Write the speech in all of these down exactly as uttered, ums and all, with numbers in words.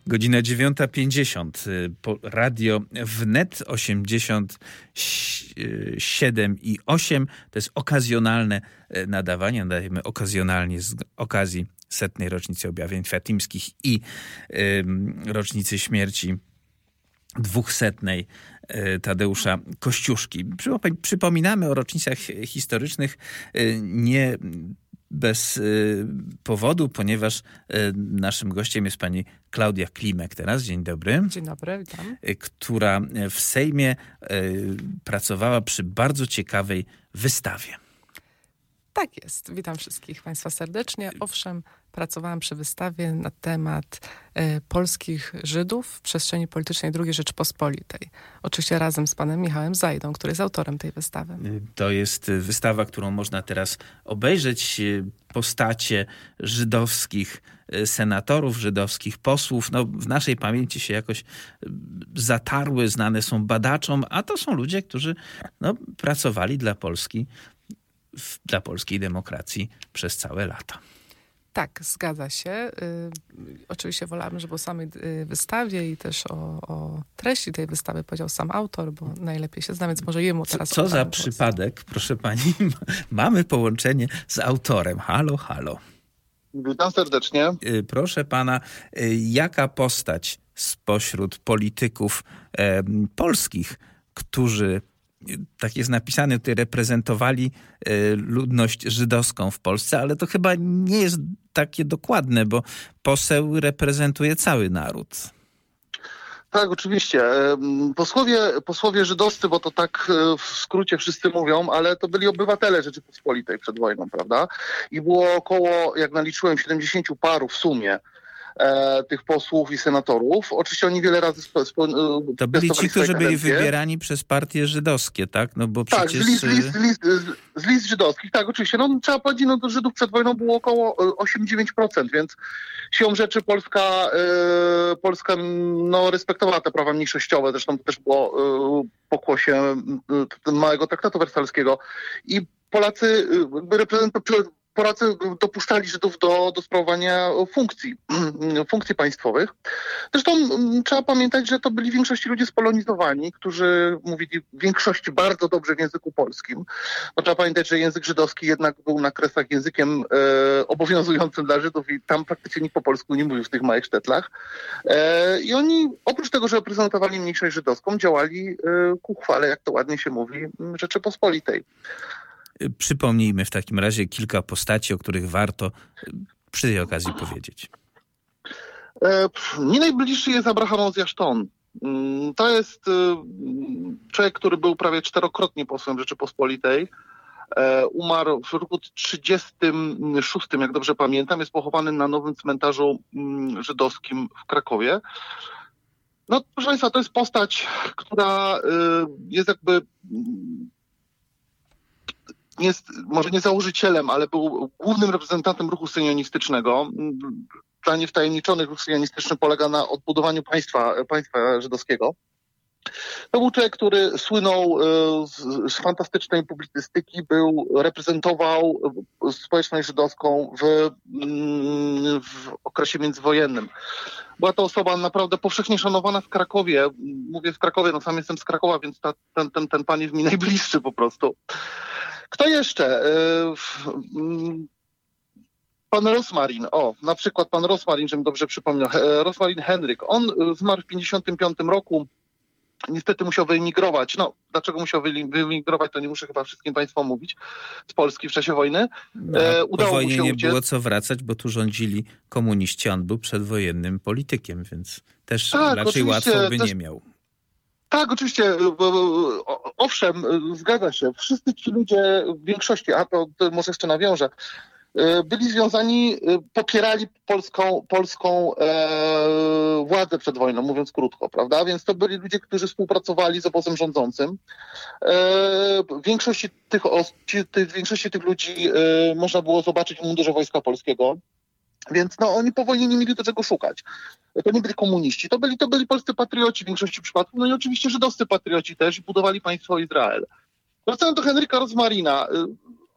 Godzina dziewiąta pięćdziesiąt. Radio Wnet osiemdziesiąt siedem i osiem. To jest okazjonalne nadawanie. Nadajemy okazjonalnie z okazji setnej rocznicy objawień fatimskich i y, rocznicy śmierci dwusetnej Tadeusza Kościuszki. Przypominamy o rocznicach historycznych nie bez powodu, ponieważ naszym gościem jest pani Klaudia Klimek teraz. Dzień dobry. Dzień dobry, witam. Która w Sejmie pracowała przy bardzo ciekawej wystawie. Tak jest. Witam wszystkich państwa serdecznie. Owszem, pracowałam przy wystawie na temat e, polskich Żydów w przestrzeni politycznej drugiej Rzeczypospolitej. Oczywiście razem z panem Michałem Zajdą, który jest autorem tej wystawy. To jest wystawa, którą można teraz obejrzeć. Postacie żydowskich senatorów, żydowskich posłów. No, w naszej pamięci się jakoś zatarły, znane są badaczom, a to są ludzie, którzy no, pracowali dla Polski, dla polskiej demokracji przez całe lata. Tak, zgadza się. Y, oczywiście wolałabym, żeby o samej y, wystawie i też o, o treści tej wystawy powiedział sam autor, bo najlepiej się zna, więc może jemu teraz... Co, co za głos. Przypadek, proszę pani, mamy połączenie z autorem. Halo, halo. Witam serdecznie. Y, proszę pana, y, jaka postać spośród polityków e, polskich, którzy tak jest napisane, tutaj reprezentowali y, ludność żydowską w Polsce, ale to chyba nie jest takie dokładne, bo poseł reprezentuje cały naród. Tak, oczywiście. Posłowie, posłowie żydowscy, bo to tak w skrócie wszyscy mówią, ale to byli obywatele Rzeczypospolitej przed wojną, prawda? I było około, jak naliczyłem, siedemdziesięciu paru w sumie E, tych posłów i senatorów. Oczywiście oni wiele razy... Spo, spo, to byli ci, którzy byli wybierani przez partie żydowskie, tak? No bo tak, przecież... z list, list, list, z list żydowskich, tak, oczywiście. No trzeba powiedzieć, no do Żydów przed wojną było około osiem do dziewięciu procent, więc siłą rzeczy Polska, e, Polska no, respektowała te prawa mniejszościowe, zresztą to też było e, pokłosie e, małego traktatu wersalskiego i Polacy e, reprezentują Polacy dopuszczali Żydów do, do sprawowania funkcji, funkcji państwowych. Zresztą m, trzeba pamiętać, że to byli w większości ludzie spolonizowani, którzy mówili w większości bardzo dobrze w języku polskim. Bo trzeba pamiętać, że język żydowski jednak był na Kresach językiem e, obowiązującym dla Żydów i tam praktycznie nikt po polsku nie mówił w tych małych sztetlach. E, I oni oprócz tego, że reprezentowali mniejszość żydowską, działali e, ku chwale, jak to ładnie się mówi, Rzeczypospolitej. Przypomnijmy w takim razie kilka postaci, o których warto przy tej okazji powiedzieć. E, nie najbliższy jest Abraham Oz-Jaszton. To jest człowiek, który był prawie czterokrotnie posłem Rzeczypospolitej. E, umarł w roku trzydziestym szóstym, jak dobrze pamiętam. Jest pochowany na nowym cmentarzu żydowskim w Krakowie. No, proszę państwa, to jest postać, która jest jakby... jest może nie założycielem, ale był głównym reprezentantem ruchu syjonistycznego. Dla niewtajemniczonych ruch syjonistyczny polega na odbudowaniu państwa, państwa żydowskiego. To był człowiek, który słynął z, z fantastycznej publicystyki, był, reprezentował społeczność żydowską w, w okresie międzywojennym. Była to osoba naprawdę powszechnie szanowana w Krakowie. Mówię w Krakowie, no sam jestem z Krakowa, więc ta, ten, ten, ten pan jest mi najbliższy po prostu. Kto jeszcze? Pan Rosmarin, o, na przykład pan Rosmarin, żebym dobrze przypomniał, Rosmarin Henryk. On zmarł w pięćdziesiątym piątym roku, niestety musiał wyemigrować. No, dlaczego musiał wyemigrować, to nie muszę chyba wszystkim państwu mówić, z Polski w czasie wojny. E, Udało po wojnie mu się nie uciec. Było co wracać, bo tu rządzili komuniści, on był przedwojennym politykiem, więc też tak, raczej łatwo by też... nie miał. Tak, oczywiście, owszem, zgadza się. Wszyscy ci ludzie w większości, a to, to może jeszcze nawiążę, byli związani, popierali polską, polską e, władzę przed wojną, mówiąc krótko, prawda? Więc to byli ludzie, którzy współpracowali z obozem rządzącym. E, w większości tych, tych, większości tych ludzi e, można było zobaczyć w mundurze Wojska Polskiego. Więc no, oni po wojnie nie mieli do czego szukać. To nie byli komuniści, to byli, to byli polscy patrioci w większości przypadków, no i oczywiście żydowscy patrioci też, budowali państwo Izrael. Wracając do Henryka Rosmarina.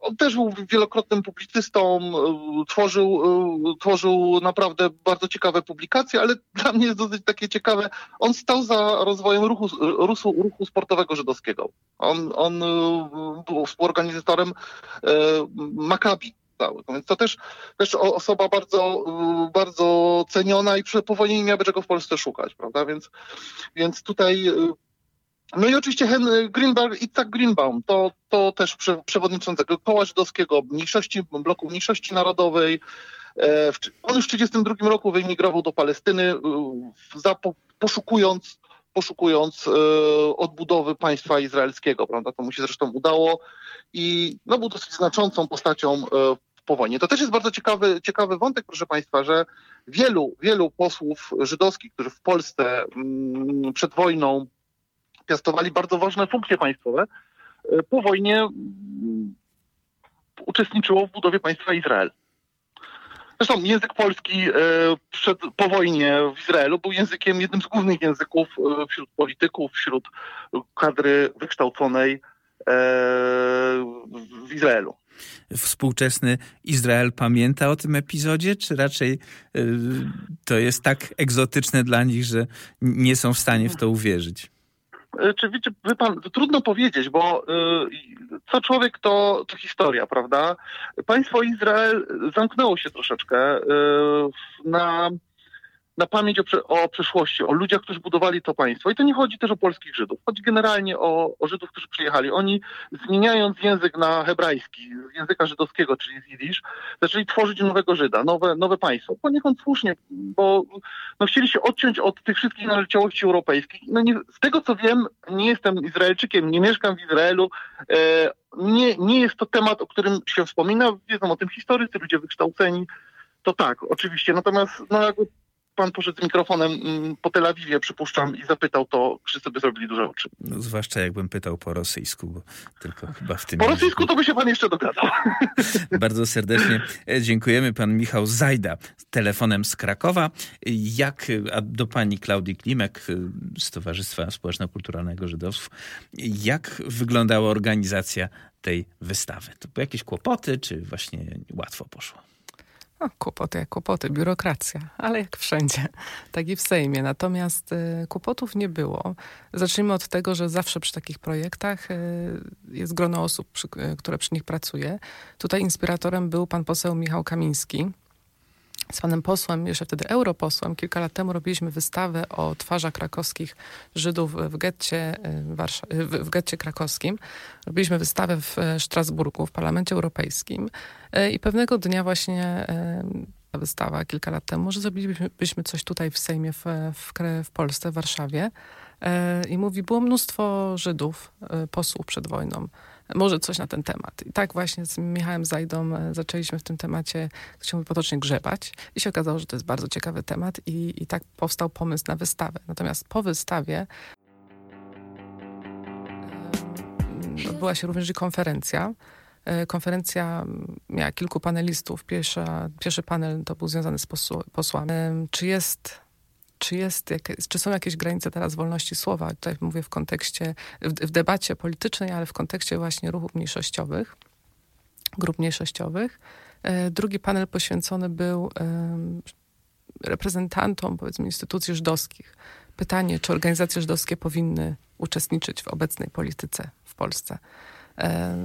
on też był wielokrotnym publicystą, tworzył, tworzył naprawdę bardzo ciekawe publikacje, ale dla mnie jest dosyć takie ciekawe. On stał za rozwojem ruchu, ruchu, ruchu sportowego żydowskiego. On, on był współorganizatorem Maccabi. Więc to też, też osoba bardzo, bardzo ceniona i po wojnie nie miałaby czego w Polsce szukać, prawda? Więc, więc tutaj... No i oczywiście Henry Greenberg i Itzhak Greenbaum, to, to też prze, przewodniczący Koła Żydowskiego, mniejszości, bloku mniejszości narodowej. W, on już w tysiąc dziewięćset trzydziestym drugim roku wyemigrował do Palestyny, za, po, poszukując, poszukując e, odbudowy państwa izraelskiego, prawda? To mu się zresztą udało i no, był dosyć znaczącą postacią e, po wojnie. To też jest bardzo ciekawy, ciekawy wątek, proszę Państwa, że wielu, wielu posłów żydowskich, którzy w Polsce m, przed wojną piastowali bardzo ważne funkcje państwowe, po wojnie uczestniczyło w budowie państwa Izrael. Zresztą język polski przed, po wojnie w Izraelu był językiem, jednym z głównych języków wśród polityków, wśród kadry wykształconej w Izraelu. Współczesny Izrael pamięta o tym epizodzie, czy raczej y, to jest tak egzotyczne dla nich, że nie są w stanie w to uwierzyć? Czy wiecie, wie pan, trudno powiedzieć, bo y, co człowiek to, to historia, prawda? Państwo Izrael zamknęło się troszeczkę y, na, na pamięć o, prze, o przeszłości, o ludziach, którzy budowali to państwo. I to nie chodzi też o polskich Żydów. Chodzi generalnie o, o Żydów, którzy przyjechali. Oni, zmieniając język na hebrajski, z języka żydowskiego, czyli z jidysz, zaczęli tworzyć nowego Żyda, nowe, nowe państwo. Poniekąd słusznie, bo no, chcieli się odciąć od tych wszystkich naleciałości europejskich. No, nie, z tego, co wiem, nie jestem Izraelczykiem, nie mieszkam w Izraelu. E, nie, nie jest to temat, o którym się wspomina. Wiedzą o tym historycy, ludzie wykształceni. To tak, oczywiście. Natomiast no, jakby pan poszedł z mikrofonem po Tel Awiwie, przypuszczam, i zapytał, to wszyscy by zrobili duże oczy. No, zwłaszcza jakbym pytał po rosyjsku, bo tylko chyba w tym... Po rosyjsku to by się pan jeszcze dogadał. Bardzo serdecznie dziękujemy. Pan Michał Zajda telefonem z Krakowa. Jak, a do pani Klaudii Klimek z Towarzystwa Społeczno-Kulturalnego Żydowstw, jak wyglądała organizacja tej wystawy? To były jakieś kłopoty, czy właśnie łatwo poszło? No, kłopoty jak kłopoty, biurokracja, ale jak wszędzie, tak i w Sejmie. Natomiast y, kłopotów nie było. Zacznijmy od tego, że zawsze przy takich projektach y, jest grono osób, przy, y, które przy nich pracuje. Tutaj inspiratorem był pan poseł Michał Kamiński. Z panem posłem, jeszcze wtedy europosłem, kilka lat temu robiliśmy wystawę o twarzach krakowskich Żydów w getcie, Warsza- w getcie krakowskim. Robiliśmy wystawę w Strasburgu, w Parlamencie Europejskim i pewnego dnia właśnie ta wystawa, kilka lat temu, może zrobilibyśmy coś tutaj w Sejmie w, w, w Polsce, w Warszawie. I mówi, było mnóstwo Żydów, posłów przed wojną. Może coś na ten temat. I tak właśnie z Michałem Zajdą zaczęliśmy w tym temacie, jak się mówi potocznie, grzebać. I się okazało, że to jest bardzo ciekawy temat i, i tak powstał pomysł na wystawę. Natomiast po wystawie odbyła się również konferencja. Konferencja miała kilku panelistów. Pierwsza, pierwszy panel to był związany z posłami. Czy jest... Czy, jest jakieś, czy są jakieś granice teraz wolności słowa? Tutaj mówię w kontekście, w, w debacie politycznej, ale w kontekście właśnie ruchów mniejszościowych, grup mniejszościowych. E, drugi panel poświęcony był e, reprezentantom, powiedzmy, instytucji żydowskich. Pytanie, czy organizacje żydowskie powinny uczestniczyć w obecnej polityce w Polsce. E,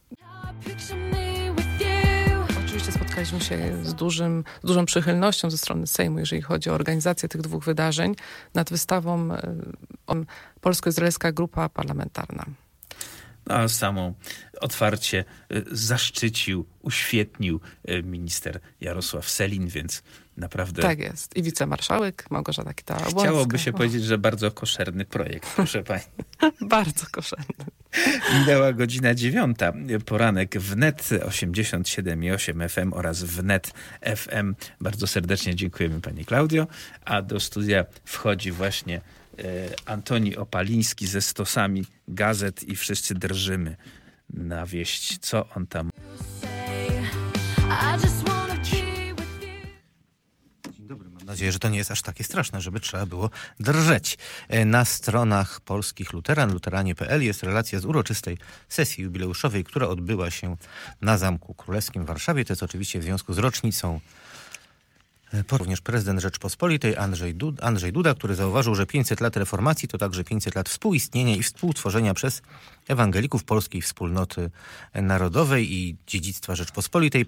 Oczywiście spotkaliśmy się z, dużym, z dużą przychylnością ze strony Sejmu, jeżeli chodzi o organizację tych dwóch wydarzeń, nad wystawą um, Polsko-Izraelska Grupa Parlamentarna. A samo otwarcie zaszczycił, uświetnił minister Jarosław Sellin, więc naprawdę... Tak jest. I wicemarszałek Małgorzata Kidawa-Błońska. Chciałoby się o. powiedzieć, że bardzo koszerny projekt, proszę pani. Bardzo koszerny. Minęła godzina dziewiąta. Poranek wnet osiemdziesiąt siedem i osiem F M oraz wnet F M. Bardzo serdecznie dziękujemy pani Klaudio. A do studia wchodzi właśnie e, Antoni Opaliński ze stosami gazet i wszyscy drżymy na wieść, co on tam... Dzień dobry, mam nadzieję. nadzieję, że to nie jest aż takie straszne, żeby trzeba było drżeć. Na stronach polskich Luteran, luteranie kropka p l jest relacja z uroczystej sesji jubileuszowej, która odbyła się na Zamku Królewskim w Warszawie. To jest oczywiście w związku z rocznicą. Również prezydent Rzeczpospolitej Andrzej Duda, Andrzej Duda, który zauważył, że pięćset lat reformacji to także pięćset lat współistnienia i współtworzenia przez ewangelików polskiej wspólnoty narodowej i dziedzictwa Rzeczpospolitej.